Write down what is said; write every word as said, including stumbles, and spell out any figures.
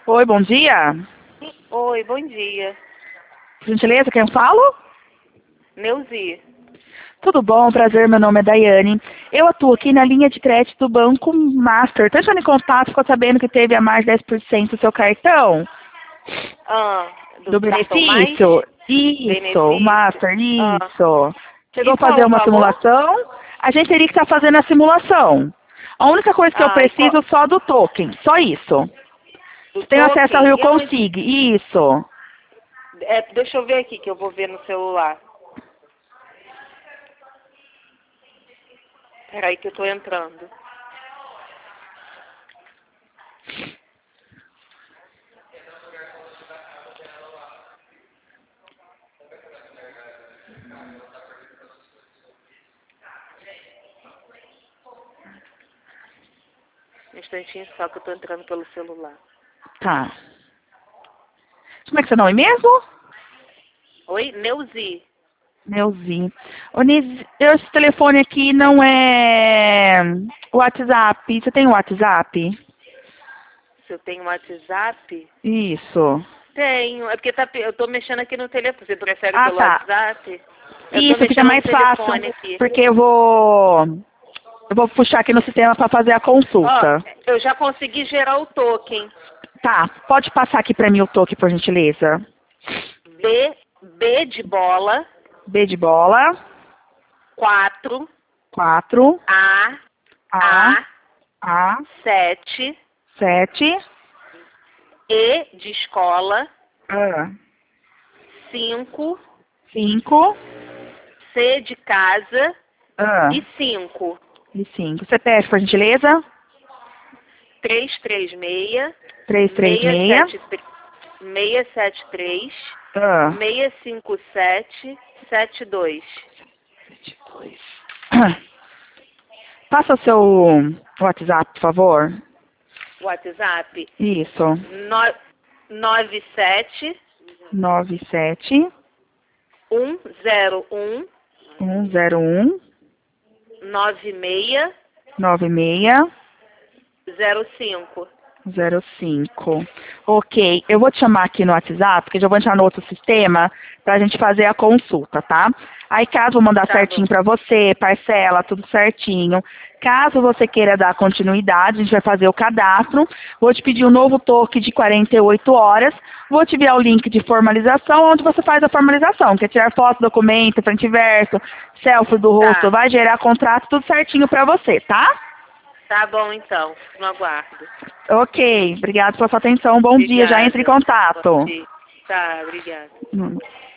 Oi, bom dia. Oi, bom dia. Por gentileza, quem eu falo? Neuzi. Tudo bom, prazer, meu nome é Daiane. Eu atuo aqui na linha de crédito do Banco Master. Tô entrando em contato, ficou sabendo que teve a mais de dez por cento do seu cartão? Ah, Do do cartão mais? benefício? Isso, o Benefício. Master, Ah, isso. Chegou e a qual fazer o uma valor? simulação? A gente teria que estar fazendo a simulação. A única coisa que eu Ah, e preciso qual, é só do token, só isso. do Você tem acesso ao token? Rio E onde? Consig, isso. É, deixa eu ver aqui que eu vou ver no celular. Peraí que eu tô entrando. Um instantinho só que eu tô entrando pelo celular. Tá. Como é que é seu nome mesmo? Oi, Neuzi. Neuzinho. Ô, Nis, esse telefone aqui não é WhatsApp. Você tem WhatsApp? Se eu tenho WhatsApp? Isso. Tenho. É porque tá, pe- eu tô mexendo aqui no telefone. Você prefere Ah, pelo tá. WhatsApp? Eu tô Isso, fica mexendo no mais fácil, telefone aqui. porque eu vou eu vou puxar aqui no sistema para fazer a Ó, consulta. eu já consegui gerar o token. Tá, pode passar aqui para mim o toque, por gentileza. B, B de bola, B de bola, quatro, quatro, A, A, A, A, sete, sete, E de escola, A, cinco, cinco, C de casa A e cinco. e cinco. C P F, por gentileza? três três seis, Três, três, seis meia. sete seis sete três, Ah. seis cinco sete, sete dois. Passa o seu WhatsApp, por favor. WhatsApp Isso. no, nove sete Nove sete um zero um um zero um nove seis nove seis zero cinco. zero cinco. Ok, eu vou te chamar aqui no WhatsApp, porque já vou entrar no outro sistema para a gente fazer a consulta, tá? Aí caso eu mandar Tá bom. certinho para você, parcela, tudo certinho. Caso você queira dar continuidade, a gente vai fazer o cadastro. Vou te pedir um novo toque de quarenta e oito horas. Vou te enviar o link de formalização, onde você faz a formalização, que é tirar foto, documento, frente e verso, selfie do rosto, Tá. vai gerar contrato, tudo certinho para você, tá? Tá bom, então. No aguardo. Ok, obrigado pela sua atenção. Bom dia, já entre em Obrigada. Bom contato. dia. Tá, obrigada. Hum.